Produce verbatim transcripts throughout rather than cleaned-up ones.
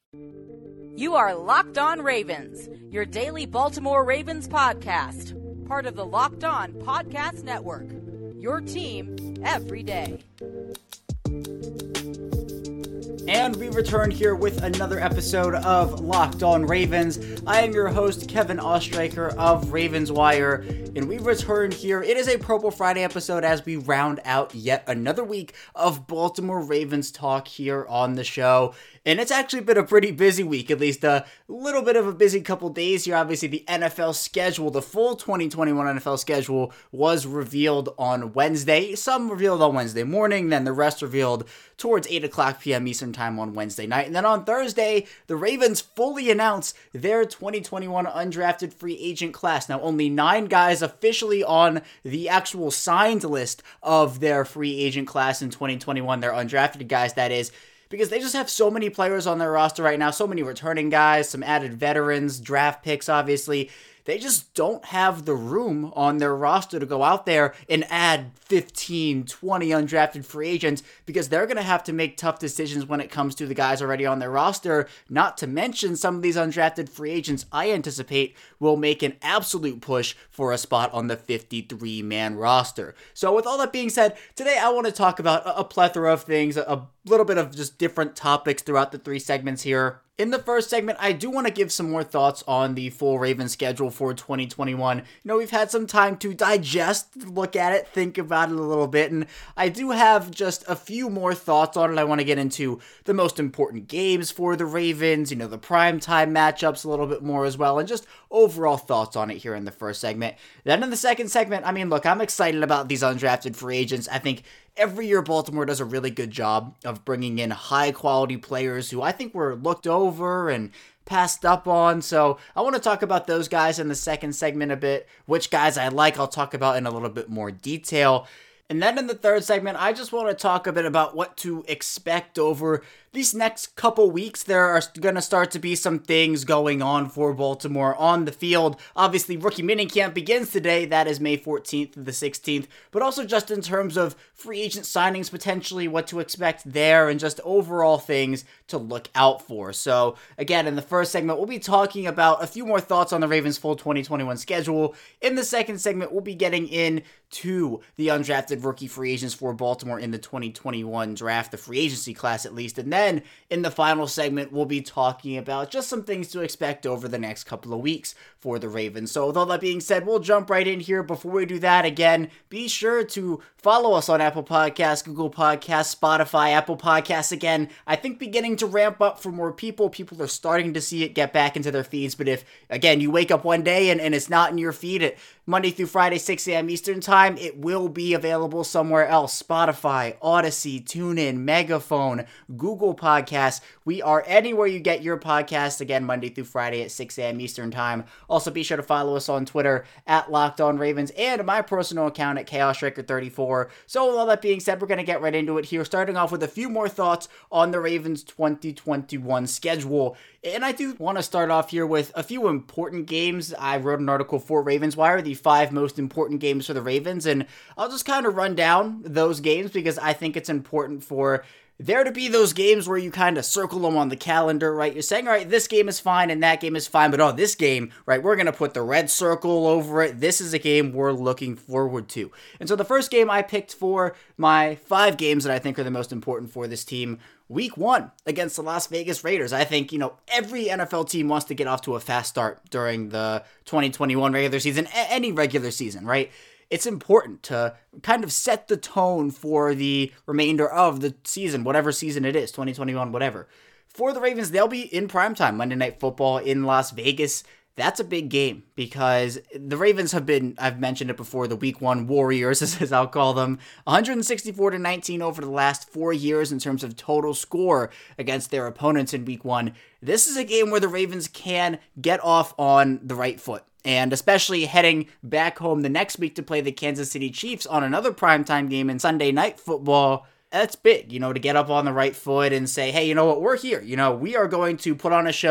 You are Locked On Ravens, your daily Baltimore Ravens podcast, part of the Locked On Podcast Network, your team every day. And we return here with another episode of Locked On Ravens. I am your host, Kevin Ostreicher of Ravens Wire, and we return here. It is a Pro Bowl Friday episode as we round out yet another week of Baltimore Ravens talk here on the show. And it's actually been a pretty busy week, at least a little bit of a busy couple days here. Obviously, the N F L schedule, the full twenty twenty-one N F L schedule was revealed on Wednesday. Some revealed on Wednesday morning, then the rest revealed towards eight o'clock p.m. Eastern Time on Wednesday night. And then on Thursday, the Ravens fully announced their twenty twenty-one undrafted free agent class. Now, only nine guys officially on the actual signed list of their free agent class in twenty twenty-one. They're undrafted guys, that is, because they just have so many players on their roster right now, so many returning guys, some added veterans, draft picks, obviously. They just don't have the room on their roster to go out there and add fifteen, twenty undrafted free agents, because they're going to have to make tough decisions when it comes to the guys already on their roster. Not to mention, some of these undrafted free agents I anticipate will make an absolute push for a spot on the fifty-three man roster. So with all that being said, today I want to talk about a plethora of things, a little bit of just different topics throughout the three segments here. In the first segment, I do want to give some more thoughts on the full Ravens schedule for twenty twenty-one. You know, we've had some time to digest, look at it, think about it a little bit, and I do have just a few more thoughts on it. I want to get into the most important games for the Ravens, you know, the primetime matchups a little bit more as well, and just overall thoughts on it here in the first segment. Then in the second segment, I mean, look, I'm excited about these undrafted free agents. I think every year Baltimore does a really good job of bringing in high-quality players who I think were looked over and passed up on. So I want to talk about those guys in the second segment a bit. Which guys I like, I'll talk about in a little bit more detail. And then in the third segment, I just want to talk a bit about what to expect over these next couple weeks. There are going to start to be some things going on for Baltimore on the field. Obviously, rookie minicamp begins today. That is May fourteenth to the sixteenth. But also just in terms of free agent signings, potentially what to expect there, and just overall things to look out for. So again, in the first segment, we'll be talking about a few more thoughts on the Ravens' full twenty twenty-one schedule. In the second segment, we'll be getting into the undrafted rookie free agents for Baltimore in the twenty twenty-one draft, the free agency class at least. And then in the final segment, we'll be talking about just some things to expect over the next couple of weeks for the Ravens. So with all that being said, we'll jump right in here. Before we do that, again, be sure to follow us on Apple Podcasts, Google Podcasts, Spotify, Apple Podcasts. Again, I think beginning to ramp up for more people. People are starting to see it get back into their feeds. But if, again, you wake up one day and, and it's not in your feed at Monday through Friday, six a.m. Eastern Time, it will be available somewhere else. Spotify, Odyssey, TuneIn, Megaphone, Google Podcasts. We are anywhere you get your podcast, again, Monday through Friday at six a.m. Eastern Time. Also, be sure to follow us on Twitter at Locked On Ravens and my personal account at Chaos Striker thirty-four. So with all that being said, we're going to get right into it here, starting off with a few more thoughts on the Ravens' twenty twenty-one schedule. And I do want to start off here with a few important games. I wrote an article for Ravens Wire, the five most important games for the Ravens, and I'll just kind of run down those games because I think it's important for there to be those games where you kind of circle them on the calendar, right? You're saying, all right, this game is fine and that game is fine, but oh, this game, right, we're going to put the red circle over it. This is a game we're looking forward to. And so the first game I picked for my five games that I think are the most important for this team, week one against the Las Vegas Raiders. I think, you know, every N F L team wants to get off to a fast start during the twenty twenty-one regular season, any regular season, right? It's important to kind of set the tone for the remainder of the season, whatever season it is, twenty twenty-one, whatever. For the Ravens, they'll be in primetime, Monday Night Football in Las Vegas. That's a big game because the Ravens have been, I've mentioned it before, the week one warriors, as I'll call them, one sixty-four to nineteen over the last four years in terms of total score against their opponents in week one. This is a game where the Ravens can get off on the right foot. And especially heading back home the next week to play the Kansas City Chiefs on another primetime game in Sunday Night Football, that's big, you know, to get up on the right foot and say, hey, you know what, we're here. You know, we are going to put on a show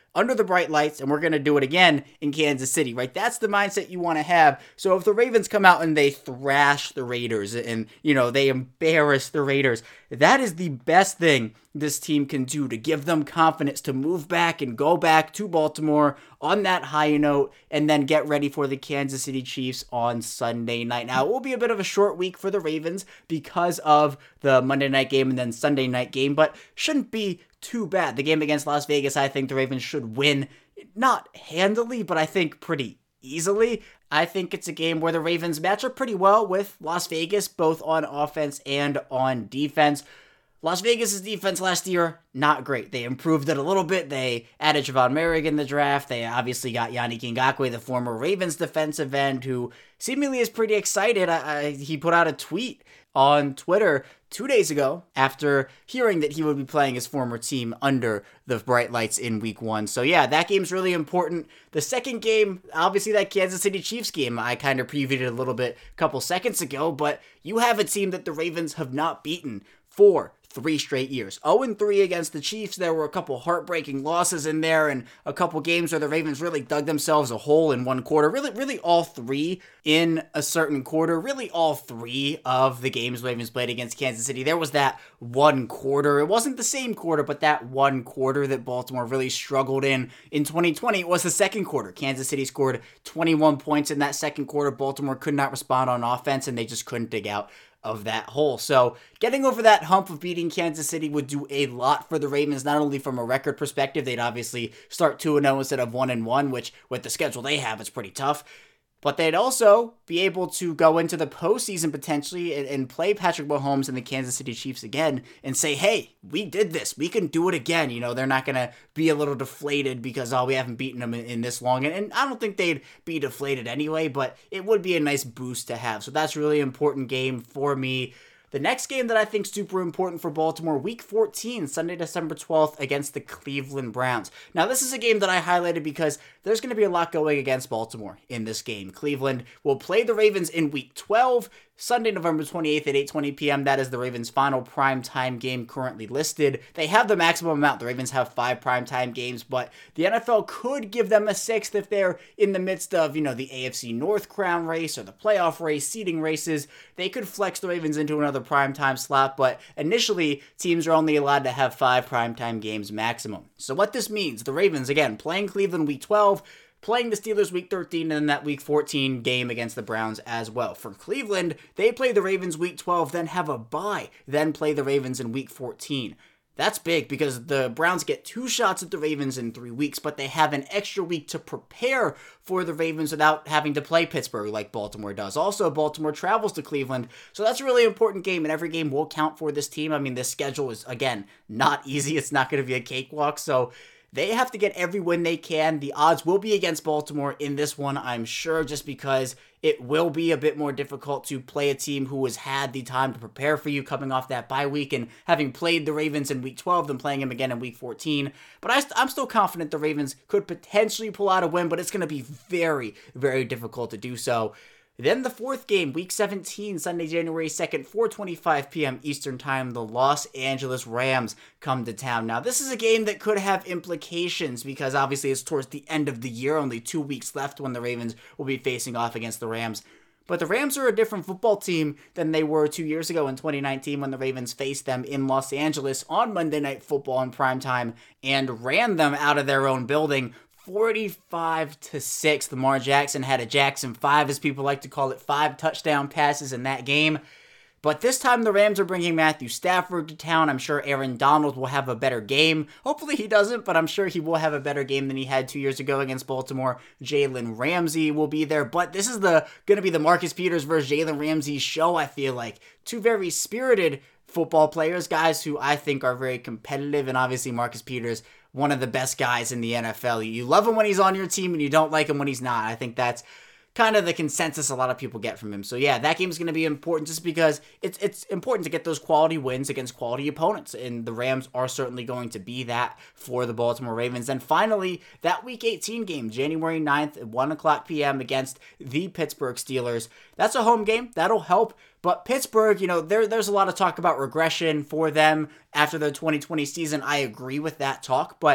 under the bright lights, and we're going to do it again in Kansas City, right? That's the mindset you want to have. So if the Ravens come out and they thrash the Raiders and, you know, they embarrass the Raiders, that is the best thing this team can do to give them confidence to move back and go back to Baltimore on that high note and then get ready for the Kansas City Chiefs on Sunday night. Now, it will be a bit of a short week for the Ravens because of the Monday night game and then Sunday night game, but shouldn't be too bad. The game against Las Vegas, I think the Ravens should win, not handily, but I think pretty easily. I think it's a game where the Ravens match up pretty well with Las Vegas, both on offense and on defense. Las Vegas' defense last year, not great. They improved it a little bit. They added Javon Merrick in the draft. They obviously got Yannick Ngakoue, the former Ravens defensive end, who seemingly is pretty excited. I, I, he put out a tweet on Twitter two days ago after hearing that he would be playing his former team under the bright lights in week one. So yeah, that game's really important. The second game, obviously that Kansas City Chiefs game, I kind of previewed it a little bit a couple seconds ago, but you have a team that the Ravens have not beaten for three straight years. oh and three against the Chiefs. There were a couple heartbreaking losses in there and a couple games where the Ravens really dug themselves a hole in one quarter. Really, really all three in a certain quarter. Really all three of the games Ravens played against Kansas City. There was that one quarter. It wasn't the same quarter, but that one quarter that Baltimore really struggled in in twenty twenty. It was the second quarter. Kansas City scored twenty-one points in that second quarter. Baltimore could not respond on offense, and they just couldn't dig out of that hole. So getting over that hump of beating Kansas City would do a lot for the Ravens, not only from a record perspective. They'd obviously start two and oh instead of one and one, which with the schedule they have, it's pretty tough. But they'd also be able to go into the postseason potentially and, and play Patrick Mahomes and the Kansas City Chiefs again and say, hey, we did this. We can do it again. You know, they're not going to be a little deflated because, oh, we haven't beaten them in, in this long. And, and I don't think they'd be deflated anyway, but it would be a nice boost to have. So that's a really important game for me. The next game that I think is super important for Baltimore, week fourteen, Sunday, December twelfth, against the Cleveland Browns. Now, this is a game that I highlighted because there's going to be a lot going against Baltimore in this game. Cleveland will play the Ravens in week twelve, Sunday, November twenty-eighth at eight twenty p.m. That is the Ravens' final primetime game currently listed. They have the maximum amount. The Ravens have five primetime games, but the N F L could give them a sixth if they're in the midst of, you know, the A F C North crown race or the playoff race, seeding races. They could flex the Ravens into another primetime slot, but initially, teams are only allowed to have five primetime games maximum. So what this means, the Ravens, again, playing Cleveland week twelve, playing the Steelers week thirteen, and then that week fourteen game against the Browns as well. For Cleveland, they play the Ravens week twelve, then have a bye, then play the Ravens in week fourteen. That's big because the Browns get two shots at the Ravens in three weeks, but they have an extra week to prepare for the Ravens without having to play Pittsburgh like Baltimore does. Also, Baltimore travels to Cleveland, so that's a really important game, and every game will count for this team. I mean, this schedule is, again, not easy. It's not going to be a cakewalk, so they have to get every win they can. The odds will be against Baltimore in this one, I'm sure, just because it will be a bit more difficult to play a team who has had the time to prepare for you coming off that bye week and having played the Ravens in week twelve, then playing them again in week fourteen. But I, I'm still confident the Ravens could potentially pull out a win, but it's going to be very, very difficult to do so. Then the fourth game, week seventeen, Sunday, January second, four twenty-five p.m. Eastern Time, the Los Angeles Rams come to town. Now, this is a game that could have implications because obviously it's towards the end of the year, only two weeks left when the Ravens will be facing off against the Rams. But the Rams are a different football team than they were two years ago in twenty nineteen when the Ravens faced them in Los Angeles on Monday Night Football in primetime and ran them out of their own building forty-five to six. Lamar Jackson had a Jackson five, as people like to call it, five touchdown passes in that game. But this time the Rams are bringing Matthew Stafford to town. I'm sure Aaron Donald will have a better game. Hopefully he doesn't, but I'm sure he will have a better game than he had two years ago against Baltimore. Jalen Ramsey will be there, but this is the going to be the Marcus Peters versus Jalen Ramsey show, I feel like. Two very spirited football players, guys who I think are very competitive, and obviously Marcus Peters, one of the best guys in the N F L. You love him when he's on your team, and you don't like him when he's not. I think that's kind of the consensus a lot of people get from him. So yeah, that game is going to be important just because it's it's important to get those quality wins against quality opponents, and the Rams are certainly going to be that for the Baltimore Ravens. And finally, that week eighteen game, January ninth at one o'clock p.m. against the Pittsburgh Steelers. That's a home game. That'll help. But Pittsburgh, you know, there there's a lot of talk about regression for them after the twenty twenty season. I agree with that talk, but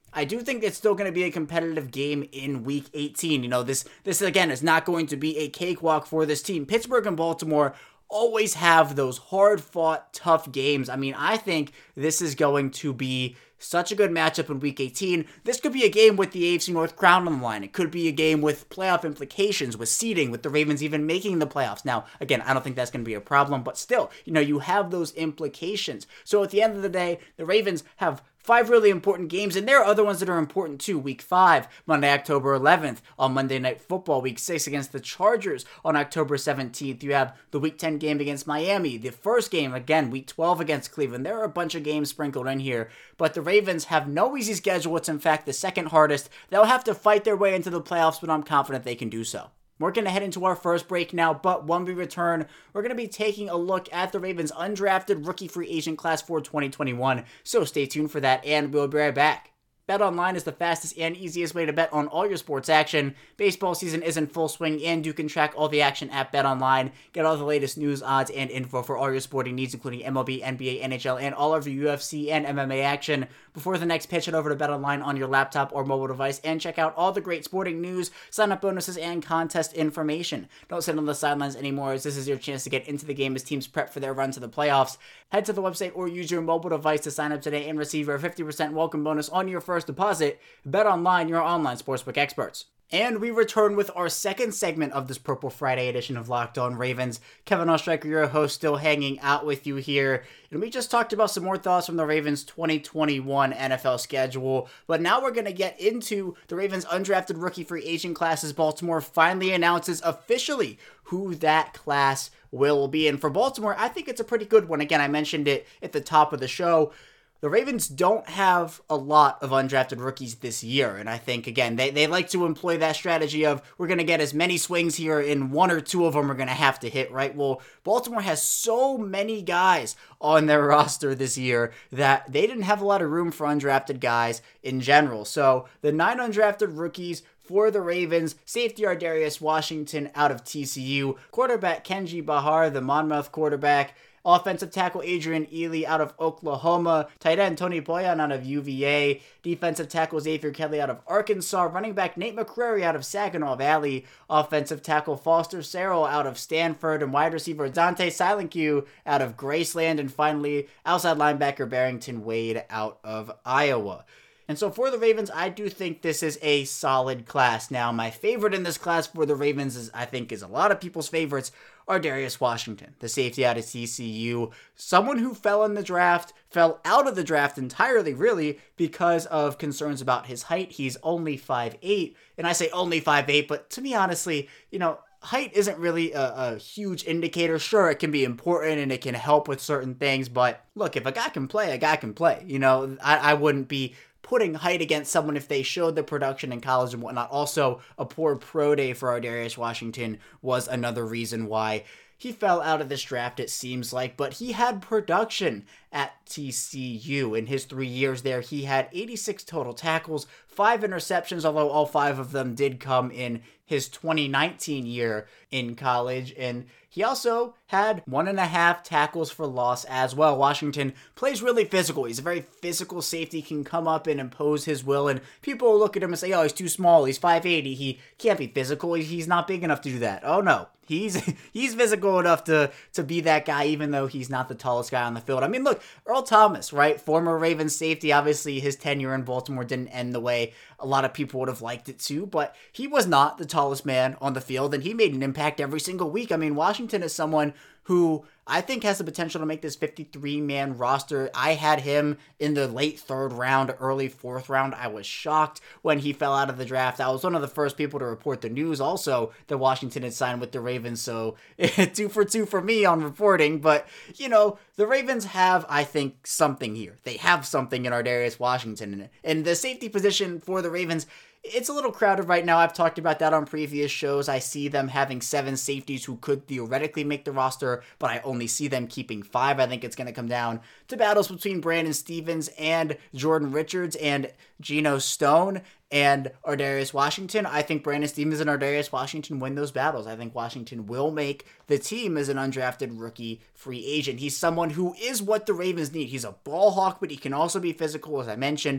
I do think it's still going to be a competitive game in week eighteen. You know, this, this again, is not going to be a cakewalk for this team. Pittsburgh and Baltimore always have those hard-fought, tough games. I mean, I think this is going to be such a good matchup in week eighteen. This could be a game with the A F C North crown on the line. It could be a game with playoff implications, with seeding, with the Ravens even making the playoffs. Now, again, I don't think that's going to be a problem, but still, you know, you have those implications. So at the end of the day, the Ravens have five really important games, and there are other ones that are important too. Week five, Monday, October eleventh, on Monday Night Football. Week six against the Chargers on October seventeenth. You have the Week ten game against Miami. The first game, again, Week twelve against Cleveland. There are a bunch of games sprinkled in here, but the Ravens have no easy schedule. It's, in fact, the second hardest. They'll have to fight their way into the playoffs, but I'm confident they can do so. We're going to head into our first break now, but when we return, we're going to be taking a look at the Ravens' undrafted rookie free agent class for twenty twenty-one, so stay tuned for that, and we'll be right back. BetOnline is the fastest and easiest way to bet on all your sports action. Baseball season is in full swing, and you can track all the action at BetOnline. Get all the latest news, odds, and info for all your sporting needs, including M L B, N B A, N H L, and all of your U F C and M M A action. Before the next pitch, head over to BetOnline on your laptop or mobile device and check out all the great sporting news, sign-up bonuses, and contest information. Don't sit on the sidelines anymore, as this is your chance to get into the game as teams prep for their run to the playoffs. Head to the website or use your mobile device to sign up today and receive your fifty percent welcome bonus on your first deposit. BetOnline, your online sportsbook experts. And we return with our second segment of this Purple Friday edition of Locked On Ravens. Kevin Oestreicher, your host, still hanging out with you here. And we just talked about some more thoughts from the Ravens' twenty twenty-one N F L schedule. But now we're going to get into the Ravens' undrafted rookie free agent class as Baltimore finally announces officially who that class will be. And for Baltimore, I think it's a pretty good one. Again, I mentioned it at the top of the show. The Ravens don't have a lot of undrafted rookies this year, and I think, again, they, they like to employ that strategy of we're going to get as many swings here, and one or two of them are going to have to hit, right? Well, Baltimore has so many guys on their roster this year that they didn't have a lot of room for undrafted guys in general. So the nine undrafted rookies for the Ravens: safety Ardarius Washington out of T C U, quarterback Kenji Bahar, the Monmouth quarterback, offensive tackle Adrian Ely out of Oklahoma, tight end Tony Boyan out of U V A, defensive tackle Xavier Kelly out of Arkansas, running back Nate McCrary out of Saginaw Valley, offensive tackle Foster Sarrell out of Stanford, and wide receiver Dante Silenque out of Graceland, and finally outside linebacker Barrington Wade out of Iowa. And so for the Ravens, I do think this is a solid class. Now, my favorite in this class for the Ravens is, I think, is a lot of people's favorites, Ardarius Washington, the safety out of T C U. Someone who fell in the draft, fell out of the draft entirely, really, because of concerns about his height. He's only five eight, and I say only five eight, but to me, honestly, you know, height isn't really a, a huge indicator. Sure, it can be important and it can help with certain things, but look, if a guy can play, a guy can play. You know, I, I wouldn't be putting height against someone if they showed the production in college and whatnot. Also, a poor pro day for Ardarius Washington was another reason why he fell out of this draft, it seems like, but he had production at T C U. In his three years there, he had eighty-six total tackles, five interceptions, although all five of them did come in his twenty nineteen year in college, and he also had one and a half tackles for loss as well. Washington plays really physical. He's a very physical safety, can come up and impose his will, and people look at him and say, oh, he's too small, he's five eighty, he can't be physical, he's not big enough to do that. Oh no, he's he's physical enough to, to be that guy, even though he's not the tallest guy on the field. I mean, look, Earl Thomas, right, former Ravens safety, obviously his tenure in Baltimore didn't end the way a lot of people would have liked it to, but he was not the tallest man on the field, and he made an impact every single week. I mean, Washington is someone who I think has the potential to make this fifty-three man roster. I had him in the late third round, early fourth round. I was shocked when he fell out of the draft. I was one of the first people to report the news also that Washington had signed with the Ravens, so two for two for me on reporting. But, you know, the Ravens have, I think, something here. They have something in Ardarius Washington. And the safety position for the Ravens, it's a little crowded right now. I've talked about that on previous shows. I see them having seven safeties who could theoretically make the roster, but I only see them keeping five. I think it's going to come down to battles between Brandon Stephens and Jordan Richards and Geno Stone and Ardarius Washington. I think Brandon Stephens and Ardarius Washington win those battles. I think Washington will make the team as an undrafted rookie free agent. He's someone who is what the Ravens need. He's a ball hawk, but he can also be physical, as I mentioned.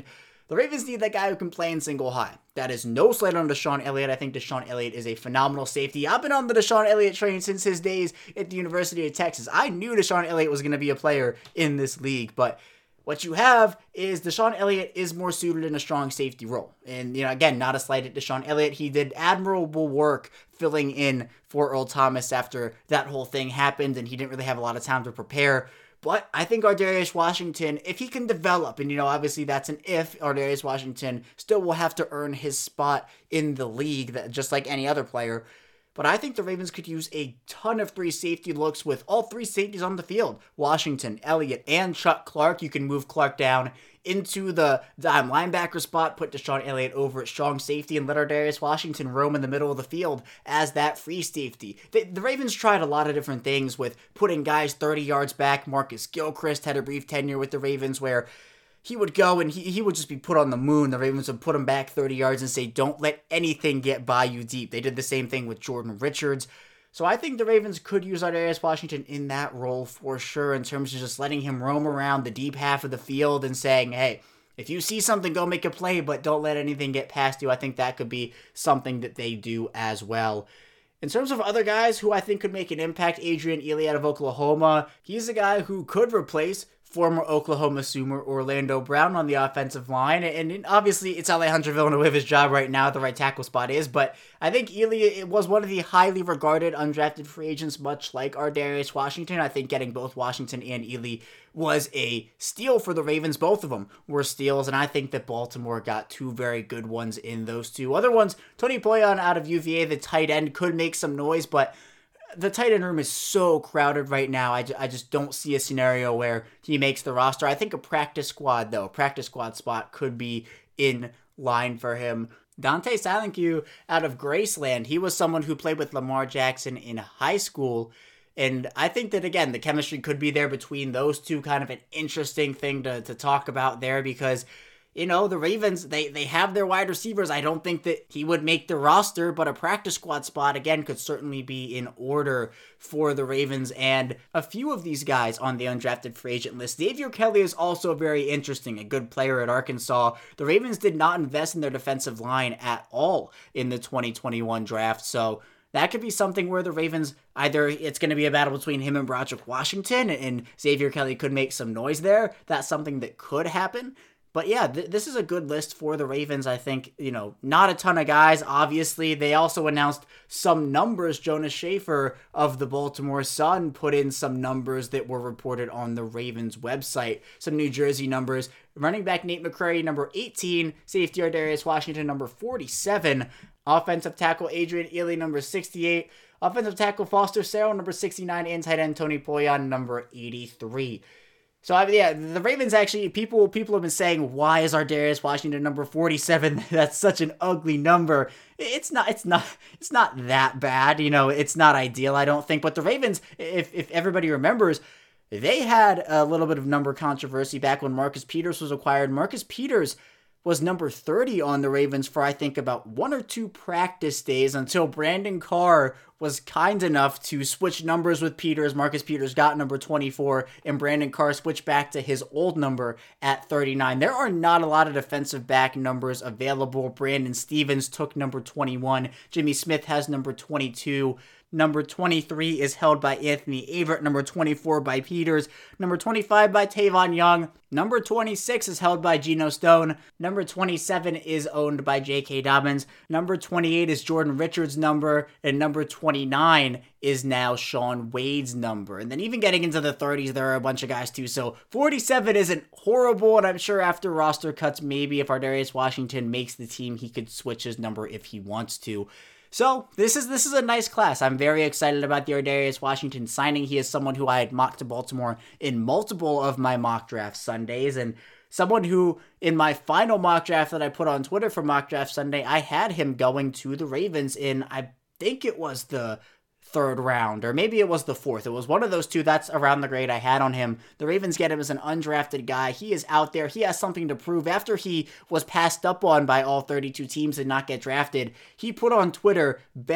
The Ravens need that guy who can play in single high. That is no slight on DeShon Elliott. I think DeShon Elliott is a phenomenal safety. I've been on the DeShon Elliott train since his days at the University of Texas. I knew DeShon Elliott was going to be a player in this league, but what you have is DeShon Elliott is more suited in a strong safety role. And, you know, again, not a slight at DeShon Elliott. He did admirable work filling in for Earl Thomas after that whole thing happened, and he didn't really have a lot of time to prepare. But I think Ar'Darius Washington, if he can develop, and, you know, obviously that's an if, Ar'Darius Washington still will have to earn his spot in the league, that just like any other player. But I think the Ravens could use a ton of three safety looks with all three safeties on the field. Washington, Elliott, and Chuck Clark. You can move Clark down into the dime linebacker spot, put DeShon Elliott over at strong safety, and let Ar'Darius Washington roam in the middle of the field as that free safety. The, the Ravens tried a lot of different things with putting guys thirty yards back. Marcus Gilchrist had a brief tenure with the Ravens where he would go and he, he would just be put on the moon. The Ravens would put him back thirty yards and say, don't let anything get by you deep. They did the same thing with Jordan Richards. So I think the Ravens could use Ar'Darius Washington in that role for sure, in terms of just letting him roam around the deep half of the field and saying, hey, if you see something, go make a play, but don't let anything get past you. I think that could be something that they do as well. In terms of other guys who I think could make an impact, Adrian Ealy out of Oklahoma. He's a guy who could replace former Oklahoma Sooner Orlando Brown on the offensive line. And obviously, it's Alejandro Villanueva's job right now at the right tackle spot is. But I think Ealy was one of the highly regarded undrafted free agents, much like Ar'Darius Washington. I think getting both Washington and Ealy was a steal for the Ravens. Both of them were steals, and I think that Baltimore got two very good ones in those two. Other ones, Tony Poyan out of U V A, the tight end, could make some noise, but the tight end room is so crowded right now. I, I just don't see a scenario where he makes the roster. I think a practice squad, though, practice squad spot could be in line for him. Dante Silenque out of Graceland, he was someone who played with Lamar Jackson in high school. And I think that, again, the chemistry could be there between those two. Kind of an interesting thing to, to talk about there because, you know, the Ravens, they, they have their wide receivers. I don't think that he would make the roster, but a practice squad spot, again, could certainly be in order for the Ravens. And a few of these guys on the undrafted free agent list. Xavier Kelly is also very interesting, a good player at Arkansas. The Ravens did not invest in their defensive line at all in the twenty twenty-one draft, so that could be something where the Ravens, either it's going to be a battle between him and Broderick Washington, and Xavier Kelly could make some noise there. That's something that could happen. But yeah, th- this is a good list for the Ravens. I think, you know, not a ton of guys. Obviously, they also announced some numbers. Jonas Shaffer of the Baltimore Sun put in some numbers that were reported on the Ravens website. Some New Jersey numbers. Running back Nate McCrary, number eighteen. Safety Ar'Darius Washington, number forty-seven. Offensive tackle Adrian Ealy, number sixty-eight. Offensive tackle Foster Sarell, number sixty-nine. And tight end Tony Poyan, number eighty-three. So, I mean, yeah, the Ravens actually, people people have been saying, why is Ar'Darius Washington number forty-seven? That's such an ugly number. It's not, it's not, it's not that bad. You know, it's not ideal, I don't think. But the Ravens, if if everybody remembers, they had a little bit of number controversy back when Marcus Peters was acquired. Marcus Peters was number thirty on the Ravens for, I think, about one or two practice days until Brandon Carr was kind enough to switch numbers with Peters. Marcus Peters got number twenty-four, and Brandon Carr switched back to his old number at thirty-nine. There are not a lot of defensive back numbers available. Brandon Stevens took number twenty-one. Jimmy Smith has number twenty-two. Number twenty-three is held by Anthony Averett. Number twenty-four by Peters. Number twenty-five by Tavon Young. Number twenty-six is held by Geno Stone. Number twenty-seven is owned by J K. Dobbins. Number twenty-eight is Jordan Richards' number. And number twenty-nine is now Shaun Wade's number. And then even getting into the thirties, there are a bunch of guys too. So forty-seven isn't horrible. And I'm sure after roster cuts, maybe if Ar'Darius Washington makes the team, he could switch his number if he wants to. So this is this is a nice class. I'm very excited about the Ar'Darius Washington signing. He is someone who I had mocked to Baltimore in multiple of my mock draft Sundays, and someone who in my final mock draft that I put on Twitter for Mock Draft Sunday, I had him going to the Ravens in, I think it was the third round, or maybe it was the fourth. It was one of those two. That's around the grade I had on him. The Ravens get him as an undrafted guy. He is out there. He has something to prove. After he was passed up on by all thirty-two teams and not get drafted, he put on Twitter, bet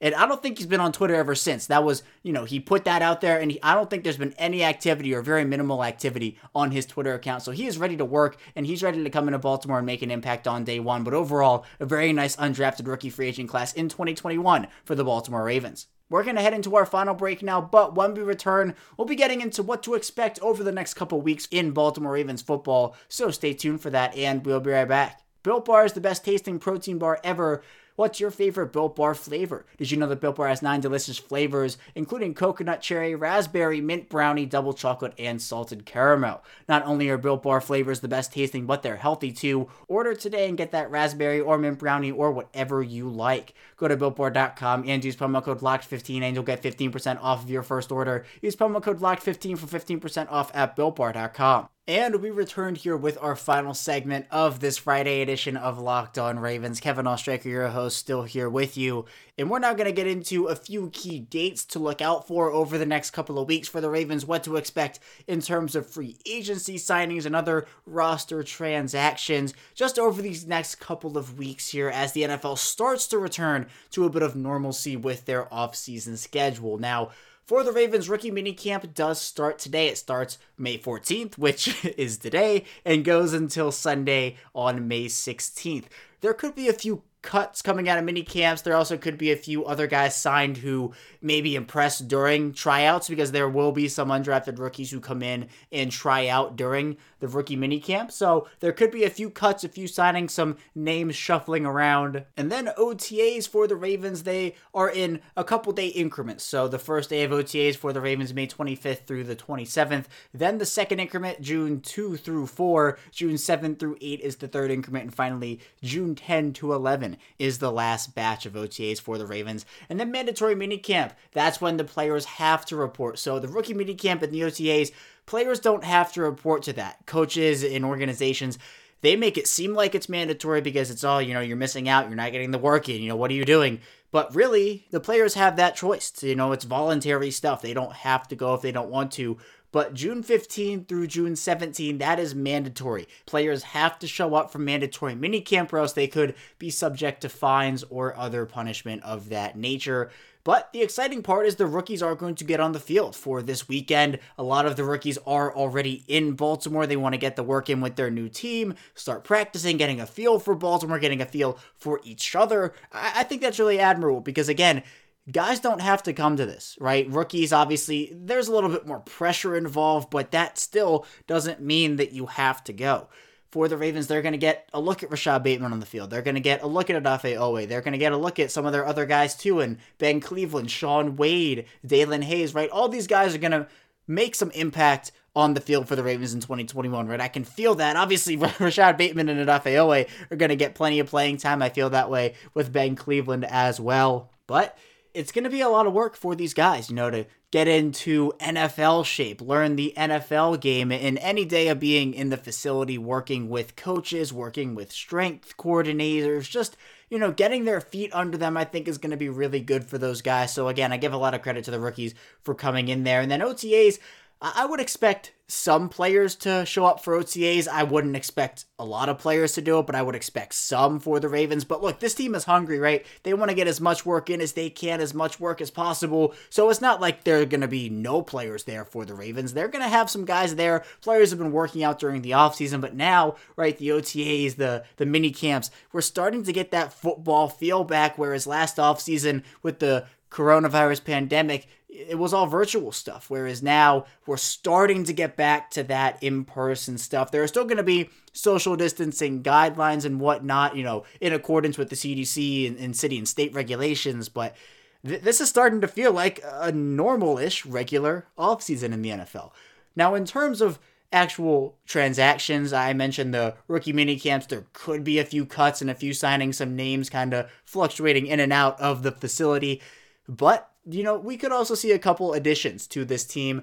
And I don't think he's been on Twitter ever since. That was, you know, he put that out there, and he, I don't think there's been any activity or very minimal activity on his Twitter account. So he is ready to work, and he's ready to come into Baltimore and make an impact on day one. But overall, a very nice undrafted rookie free agent class in twenty twenty-one for the Baltimore Ravens. We're going to head into our final break now, but when we return, we'll be getting into what to expect over the next couple weeks in Baltimore Ravens football, so stay tuned for that, and we'll be right back. Built Bar is the best tasting protein bar ever. What's your favorite Built Bar flavor? Did you know that Built Bar has nine delicious flavors, including coconut cherry, raspberry, mint brownie, double chocolate, and salted caramel? Not only are Built Bar flavors the best tasting, but they're healthy too. Order today and get that raspberry or mint brownie or whatever you like. Go to built bar dot com and use promo code locked fifteen and you'll get fifteen percent off of your first order. Use promo code locked fifteen for fifteen percent off at built bar dot com. And we returned here with our final segment of this Friday edition of Locked On Ravens. Kevin Oestreicher, your host, still here with you. And we're now going to get into a few key dates to look out for over the next couple of weeks for the Ravens, what to expect in terms of free agency signings and other roster transactions just over these next couple of weeks here as the N F L starts to return to a bit of normalcy with their offseason schedule. Now, for the Ravens, rookie minicamp does start today. It starts May fourteenth, which is today, and goes until Sunday on May sixteenth. There could be a few cuts coming out of mini camps. There also could be a few other guys signed who maybe impress during tryouts, because there will be some undrafted rookies who come in and try out during the rookie mini camp. So there could be a few cuts, a few signings, some names shuffling around. And then O T As for the Ravens, they are in a couple day increments. So the first day of O T As for the Ravens, May twenty-fifth through the twenty-seventh. Then the second increment, June second through fourth. June seventh through eighth is the third increment. And finally, June tenth to eleventh is the last batch of O T As for the Ravens. And then mandatory minicamp, that's when the players have to report. So the rookie minicamp and the O T As, players don't have to report to that. Coaches and organizations, they make it seem like it's mandatory because it's all, you know, you're missing out, you're not getting the work in, you know, what are you doing? But really, the players have that choice. You know, it's voluntary stuff. They don't have to go if they don't want to. But June fifteenth through June seventeenth, that is mandatory. Players have to show up for mandatory minicamp or else they could be subject to fines or other punishment of that nature. But the exciting part is the rookies are going to get on the field for this weekend. A lot of the rookies are already in Baltimore. They want to get the work in with their new team, start practicing, getting a feel for Baltimore, getting a feel for each other. I, I think that's really admirable because, again, guys don't have to come to this, right? Rookies, obviously, there's a little bit more pressure involved, but that still doesn't mean that you have to go. For the Ravens, they're going to get a look at Rashad Bateman on the field. They're going to get a look at Odafe Oweh. They're going to get a look at some of their other guys too, and Ben Cleveland, Shaun Wade, Dalen Hayes, right? All these guys are going to make some impact on the field for the Ravens in twenty twenty-one, right? I can feel that. Obviously, Rashad Bateman and Odafe Oweh are going to get plenty of playing time. I feel that way with Ben Cleveland as well. But it's going to be a lot of work for these guys, you know, to get into N F L shape, learn the N F L game, and any day of being in the facility, working with coaches, working with strength coordinators, just, you know, getting their feet under them, I think is going to be really good for those guys. So again, I give a lot of credit to the rookies for coming in there. And then O T As, I would expect some players to show up for O T As. I wouldn't expect a lot of players to do it, but I would expect some for the Ravens. But look, this team is hungry, right? They want to get as much work in as they can, as much work as possible. So it's not like there are going to be no players there for the Ravens. They're going to have some guys there. Players have been working out during the offseason, but now, right, the O T As, the, the mini camps, we're starting to get that football feel back, whereas last offseason with the coronavirus pandemic, it was all virtual stuff, whereas now we're starting to get back to that in-person stuff. There are still going to be social distancing guidelines and whatnot, you know, in accordance with the C D C and, and city and state regulations, but th- this is starting to feel like a normal-ish regular offseason in the N F L. Now, in terms of actual transactions, I mentioned the rookie mini camps. There could be a few cuts and a few signings, some names kind of fluctuating in and out of the facility, but you know, we could also see a couple additions to this team.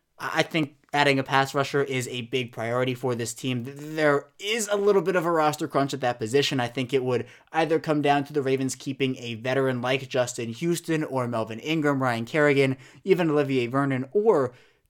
I think adding a pass rusher is a big priority for this team. There is a little bit of a roster crunch at that position. I think it would either come down to the Ravens keeping a veteran like Justin Houston or Melvin Ingram, Ryan Kerrigan, even Olivier Vernon, or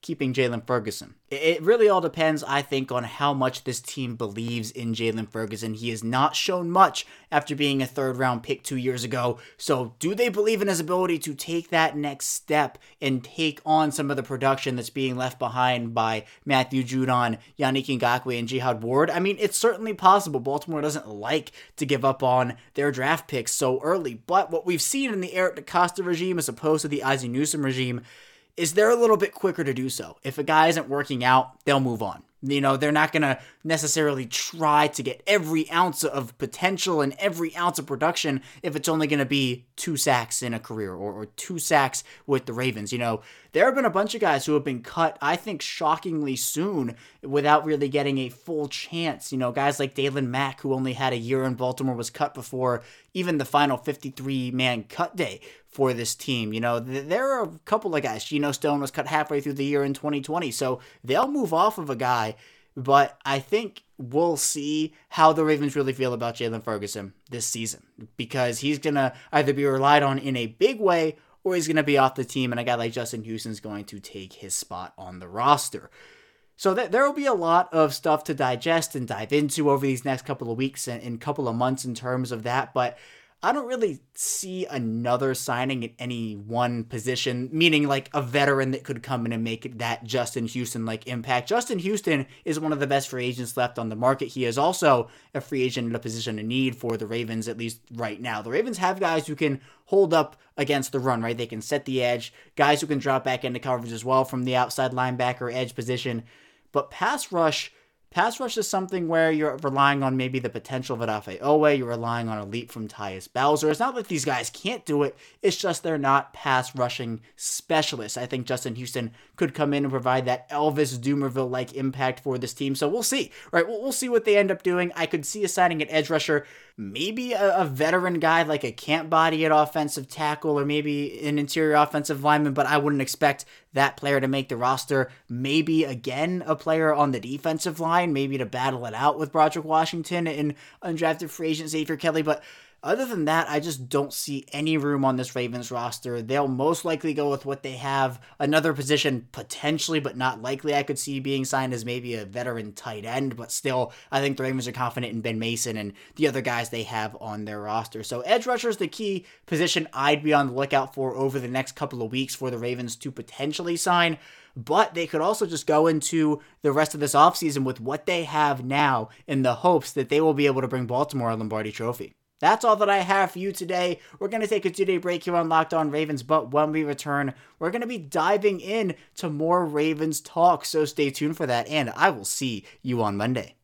keeping Jalen Ferguson. It really all depends, I think, on how much this team believes in Jalen Ferguson. He has not shown much after being a third round pick two years ago. So do they believe in his ability to take that next step and take on some of the production that's being left behind by Matthew Judon, Yannick Ngakoue, and Jihad Ward? I mean, it's certainly possible. Baltimore doesn't like to give up on their draft picks so early. But what we've seen in the Eric DeCosta regime as opposed to the Ozzie Newsome regime is they're a little bit quicker to do so. If a guy isn't working out, they'll move on. You know, they're not going to necessarily try to get every ounce of potential and every ounce of production if it's only going to be two sacks in a career or, or two sacks with the Ravens. You know, there have been a bunch of guys who have been cut, I think, shockingly soon without really getting a full chance. You know, guys like Daylon Mack, who only had a year in Baltimore, was cut before even the final fifty-three man cut day for this team. You know, th- there are a couple of guys. Geno Stone was cut halfway through the year in twenty twenty, so they'll move off of a guy. But I think we'll see how the Ravens really feel about Jalen Ferguson this season, because he's going to either be relied on in a big way or he's going to be off the team, and a guy like Justin Houston's going to take his spot on the roster. So th- there will be a lot of stuff to digest and dive into over these next couple of weeks and, and couple of months in terms of that, but I don't really see another signing at any one position, meaning like a veteran that could come in and make that Justin Houston-like impact. Justin Houston is one of the best free agents left on the market. He is also a free agent in a position of need for the Ravens, at least right now. The Ravens have guys who can hold up against the run, right? They can set the edge, guys who can drop back into coverage as well from the outside linebacker edge position. But pass rush, Pass rush is something where you're relying on maybe the potential of Odafe Owe, you're relying on a leap from Tyus Bowser. It's not that these guys can't do it, it's just they're not pass rushing specialists. I think Justin Houston could come in and provide that Elvis Dumervil-like impact for this team, so we'll see, right? We'll, we'll see what they end up doing. I could see a signing at edge rusher, maybe a, a veteran guy like a Camp Body at offensive tackle, or maybe an interior offensive lineman, but I wouldn't expect that player to make the roster. Maybe, again, a player on the defensive line, maybe to battle it out with Broderick Washington and undrafted free agent Xavier Kelly, but other than that, I just don't see any room on this Ravens roster. They'll most likely go with what they have. Another position, potentially, but not likely, I could see being signed as maybe a veteran tight end, but still, I think the Ravens are confident in Ben Mason and the other guys they have on their roster. So edge rusher is the key position I'd be on the lookout for over the next couple of weeks for the Ravens to potentially sign. But they could also just go into the rest of this offseason with what they have now in the hopes that they will be able to bring Baltimore a Lombardi Trophy. That's all that I have for you today. We're going to take a two-day break here on Locked On Ravens, but when we return, we're going to be diving in to more Ravens talk, so stay tuned for that, and I will see you on Monday.